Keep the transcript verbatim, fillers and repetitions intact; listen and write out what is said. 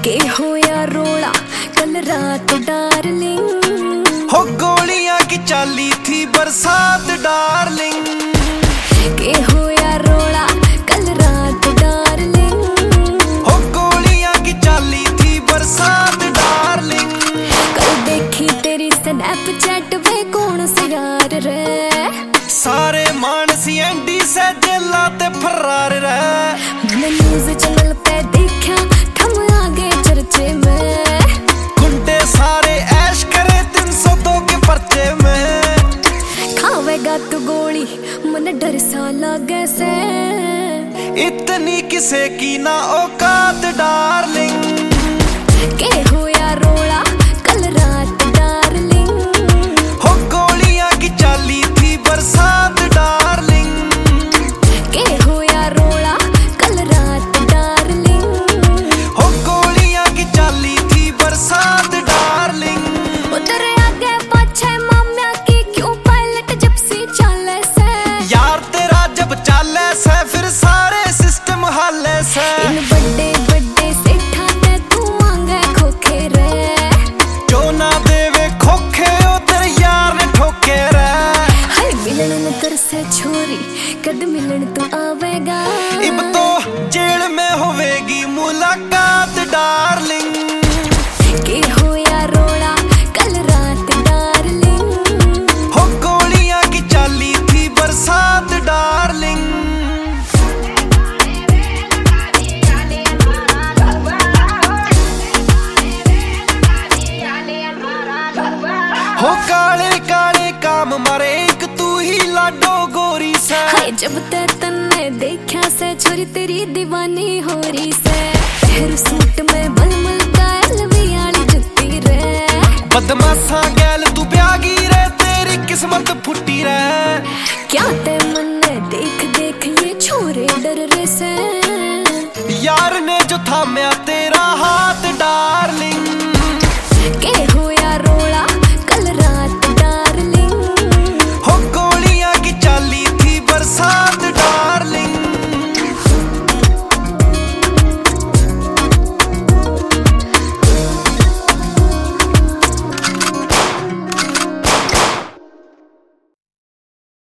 के होया रोला कल रात डार्लिंग, हो गोलियां की चाली थी बरसात डार्लिंग। के होया रोला कल रात डार्लिंग, हो गोलियां की चाली थी बरसात डार्लिंग। कल देखी तेरी स्नैपचैट वे कौन से यार रे, सारे मानसी एंडी से जेला ते फरार रे। मैंने न्यूज़ चैनल पे देखा थम आगे चर्चे में, गुंडे सारे ऐश करे तीन सौ दो के पर्चे में। खावेगा तू गोली मन डर सा लगे से, इतनी किसे की ना औकात डार्लिंग। के होया रोला कल रात डार्लिंग, हो गोलियां की चाली थी बरसात डार्लिंग। के होया रोला कल रात डार्लिंग, हो गोलियां की चाली थी बरसात डार्लिंग। उधर आगे पाछे माम्या की क्यों पायलट जिप्सी चाले से, यार तेरा जब चाले से फिर सारे सिस्टम हाले से। इन बड़े बड़े सेठा ने तू मांगे खोखे रे, जो ना देवे खोखे ओ तेरे यार ने ठोके रे। हाय मिलन न कर से छोरी कद मिलन तू आवेगा, इब तो जेल में होवेगी मुलाकात डार्लिंग। के होया रोला कल रात डार्लिंग, हो गोलियां की चाली थी बरसात डार्लिंग। हो काले काले काम मारे एक तू ही लाडो गोरी से। हाय जब ते तन्ने देखा से छोरी तेरी दीवानी हो रही से, तेरे सूट में मलमल का एलवी वाली जुत्ती रे। बदमाशा गैल तू ब्यागी रे तेरी किस्मत फुटी रे। क्या ते मन देख देख ये छोरे डर रे से, यार ने जो थाम्या तेरा हाथ डार्लिंग। के होया रोला कल रात डार्लिंग, हो गोलियां की चाली थी बरसात डार्लिंग।